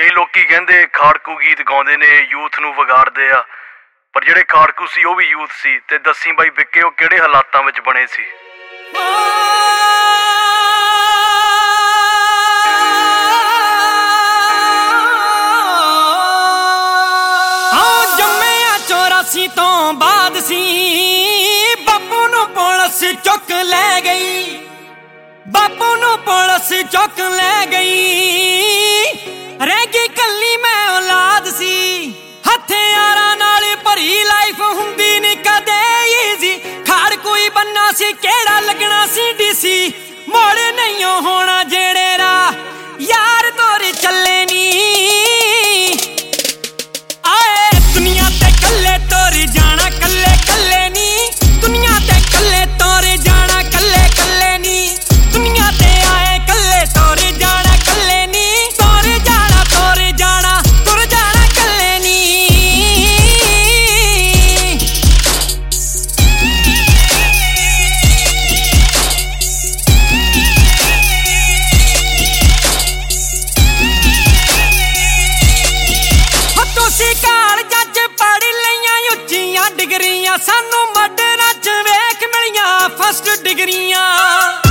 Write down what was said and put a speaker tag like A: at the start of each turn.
A: ਕਈ ਲੋਕੀ ਕਹਿੰਦੇ ਖਾੜਕੂ ਗੀਤ ਗਾਉਂਦੇ ਨੇ ਯੂਥ ਨੂੰ ਵਿਗਾੜਦੇ ਆ, ਪਰ ਜਿਹੜੇ ਖਾੜਕੂ ਸੀ ਉਹ ਵੀ ਯੂਥ ਸੀ। ਤੇ ਦੱਸੀ ਬਾਈ ਵਿੱਕੇ ਉਹ ਕਿਹੜੇ ਹਾਲਾਤਾਂ ਵਿੱਚ ਬਣੇ ਸੀ?
B: ਜੰਮਿਆ 84 ਤੋਂ ਬਾਅਦ ਸੀ, ਬਾਪੂ ਨੂੰ ਪੁਲਿਸ ਚੁੱਕ ਲੈ ਗਈ, ਬਾਪੂ ਨੂੰ ਪੁਲਿਸ ਚੁੱਕ ਲੈ ਗਈ। ਰਹਿ ਗਈ ਕੱਲੀ ਮੈਂ ਔਲਾਦ ਸੀ, ਹਥਿਆਰਾਂ ਨਾਲ ਭਰੀ ਲਾਈਫ ਹੁੰਦੀ ਨੀ ਕਦੇ ਈਜ਼ੀ। ਖਾੜਕੂ ਹੀ ਬੰਨਾ ਸੀ ਕਿਹੜਾ ਲੱਗਣਾ ਸੀ ਡੀਸੀ, ਮੋੜ ਨਹੀਂ ਹੋਣਾ ਜਿਹੜੇ ਰਾਹ ਯਾਰ ਤੋਰ ਚੱਲੇ ਨੀ। ਆਏ ਦੁਨੀਆ ਤੇ ਕੱਲੇ ਤੋਰ ਜਾਣਾ ਕੱਲੇ ਕੱਲੇ ਨੀ, ਦੁਨੀਆ ਤੇ ਕੱਲੇ ਤੋਰ ਜਾਣਾ ਕੱਲੇ ਕੱਲੇ ਨੀ, ਦੁਨੀਆ ਤੇ ਆਏ ਕੱਲੇ ਤੋਰ ਜਾਣਾ ਕੱਲੇ ਨੀ, ਤੋਰ ਜਾਣਾ ਤੋਰ ਜਾਣਾ ਤੁਰ ਜਾਣਾ ਕੱਲੇ ਨੀ। ਤੁਸੀਂ ਕਾਲਜਾਂ 'ਚ ਪੜ੍ਹ ਲਈਆਂ ਉੱਚੀਆਂ ਡਿਗਰੀਆਂ, ਸਾਨੂੰ ਮਾਡਰਾਂ 'ਚ ਵੇਖ ਮਿਲੀਆਂ ਫਸਟ ਡਿਗਰੀਆਂ।